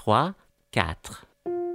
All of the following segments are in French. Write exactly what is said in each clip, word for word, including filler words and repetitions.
trois, quatre.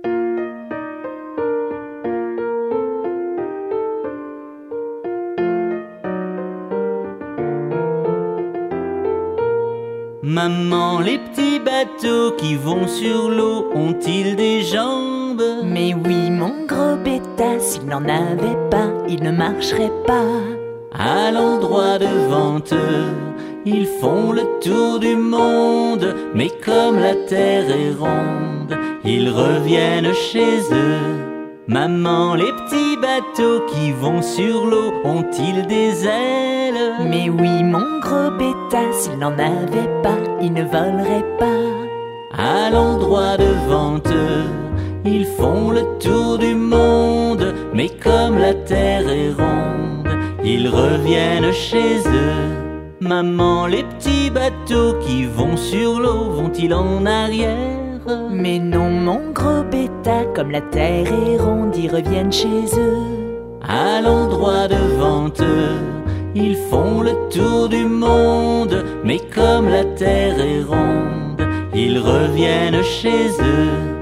Maman, les petits bateaux qui vont sur l'eau ont-ils des jambes? Mais oui, mon gros bêta, s'il n'en avait pas, il ne marcherait pas. À l'endroit devant eux, ils font le tour du monde, mais comme la terre est ronde, ils reviennent chez eux. Maman, les petits bateaux qui vont sur l'eau ont-ils des ailes? Mais oui, mon gros bêta, s'il n'en avait pas, il ne volerait pas. À l'endroit devant eux, ils font le tour du monde, mais comme la terre est ronde, ils reviennent chez eux. Maman, les petits bateaux qui vont sur l'eau vont-ils en arrière? Mais non, mon gros bêta, comme la terre est ronde, ils reviennent chez eux. À l'endroit devant eux, ils font le tour du monde, mais comme la terre est ronde, ils reviennent chez eux.